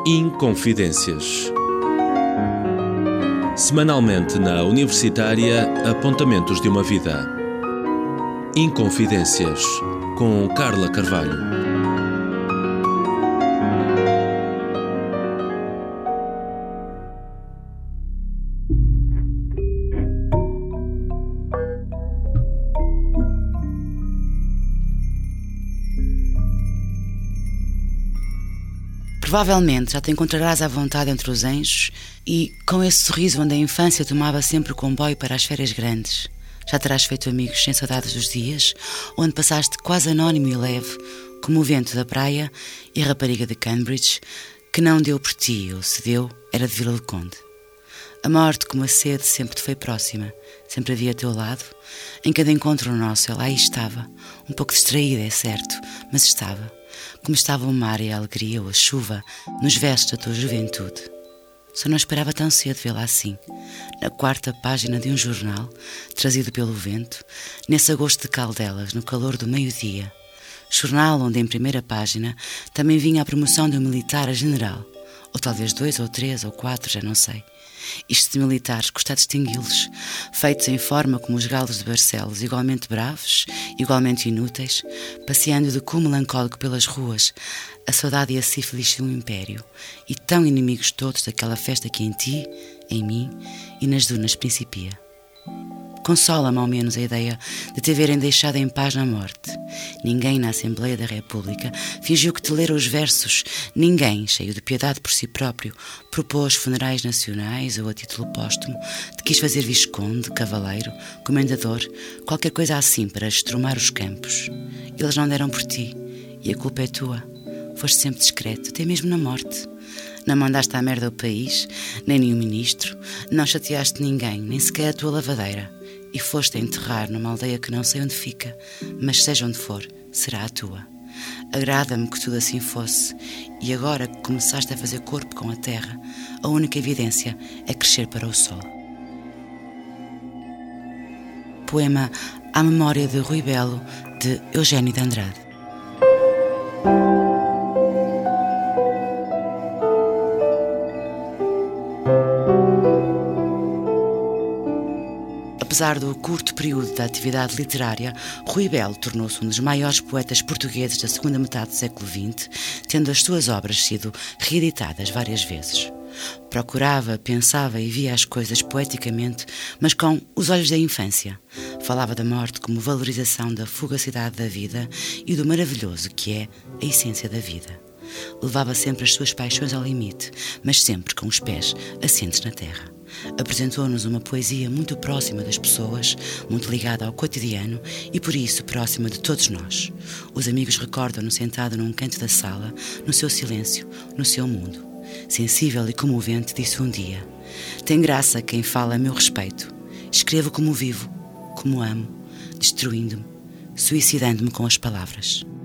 Inconfidências. Semanalmente na Universitária, apontamentos de uma vida. Inconfidências, com Carla Carvalho. Provavelmente já te encontrarás à vontade entre os anjos e, com esse sorriso onde a infância tomava sempre o comboio para as férias grandes, já terás feito amigos sem saudades dos dias, onde passaste quase anónimo e leve, como o vento da praia e a rapariga de Cambridge, que não deu por ti, ou se deu, era de Vila do Conde. A morte, como a sede, sempre te foi próxima, sempre havia a teu lado. Em cada encontro nosso, ela aí estava, um pouco distraída, é certo, mas estava. Como estava o mar e a alegria ou a chuva nos vestos da tua juventude. Só não esperava tão cedo vê-la assim, na quarta página de um jornal, trazido pelo vento, nesse agosto de Caldelas, no calor do meio-dia. Jornal onde em primeira página também vinha a promoção de um militar a general, ou talvez 2 ou 3 ou 4, já não sei. Isto de militares, custa distingui-los, feitos em forma como os galos de Barcelos, igualmente bravos, igualmente inúteis, passeando de cu melancólico pelas ruas, a saudade e a sífilis de um império, e tão inimigos todos daquela festa que em ti, em mim e nas dunas principia. Consola-me ao menos a ideia de te verem deixado em paz na morte. Ninguém na Assembleia da República fingiu que te lera os versos. Ninguém, cheio de piedade por si próprio, propôs funerais nacionais ou a título póstumo, te quis fazer visconde, cavaleiro, comendador, qualquer coisa assim para estrumar os campos. Eles não deram por ti, e a culpa é tua. Foste sempre discreto, até mesmo na morte. Não mandaste à merda o país, nem nenhum ministro, não chateaste ninguém, nem sequer a tua lavadeira. E foste a enterrar numa aldeia que não sei onde fica, mas seja onde for, será a tua. Agrada-me que tudo assim fosse, e agora que começaste a fazer corpo com a terra, a única evidência é crescer para o sol. Poema à memória de Rui Belo, de Eugênio de Andrade. Apesar do curto período da atividade literária, Rui Belo tornou-se um dos maiores poetas portugueses da segunda metade do século XX, tendo as suas obras sido reeditadas várias vezes. Procurava, pensava e via as coisas poeticamente, mas com os olhos da infância. Falava da morte como valorização da fugacidade da vida e do maravilhoso que é a essência da vida. Levava sempre as suas paixões ao limite, mas sempre com os pés assentes na terra. Apresentou-nos uma poesia muito próxima das pessoas, muito ligada ao cotidiano e por isso próxima de todos nós. Os amigos recordam-no sentado num canto da sala, no seu silêncio, no seu mundo. Sensível e comovente, disse um dia: tem graça quem fala a meu respeito. Escrevo como vivo, como amo, destruindo-me, suicidando-me com as palavras.